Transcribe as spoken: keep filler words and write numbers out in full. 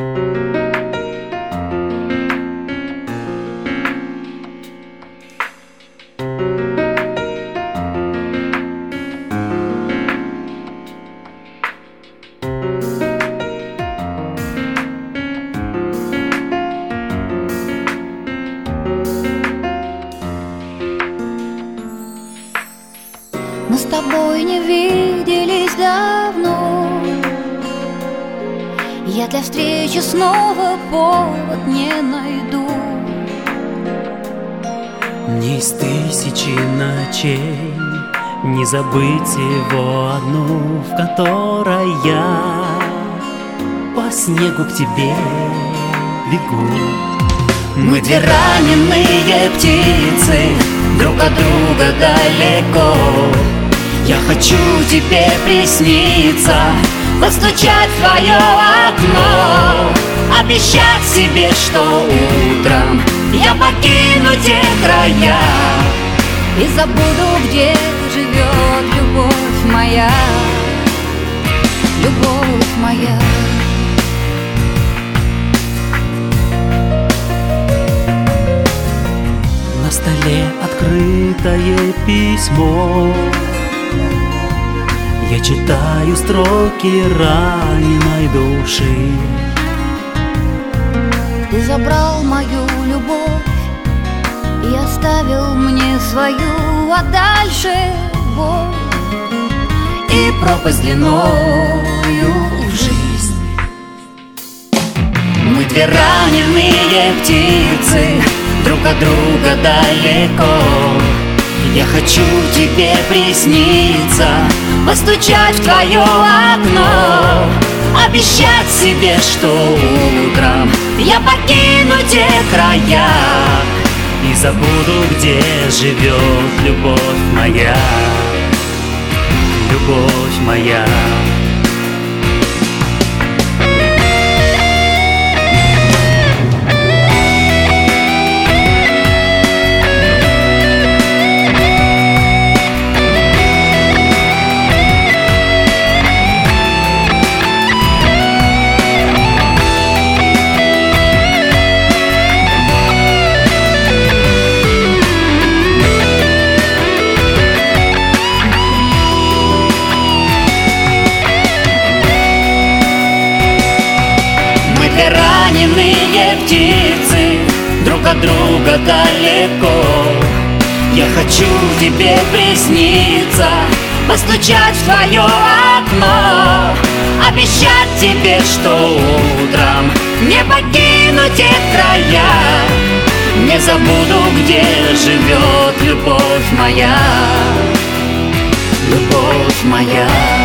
Мы с тобой не виделись давно. Я для встречи снова повод не найду. Не из тысячи ночей не забыть его одну, в которой я по снегу к тебе бегу. Мы две раненые птицы, друг от друга далеко. Я хочу тебе присниться, постучать в твое окно, обещать себе, что утром я покину те края и забуду, где живет любовь моя, любовь моя. На столе открытое письмо, я читаю строки раненой души. Ты забрал мою любовь и оставил мне свою, а дальше боль и пропасть длиною в жизнь. Мы две раненые птицы, друг от друга далеко. Я хочу тебе присниться, постучать в твое окно, обещать себе, что утром я покину те края и забуду, где живет любовь моя, любовь моя. Раненые птицы, друг от друга далеко. Я хочу тебе присниться, постучать в твое окно, обещать тебе, что утром не покину те края, не забуду, где живет любовь моя, любовь моя.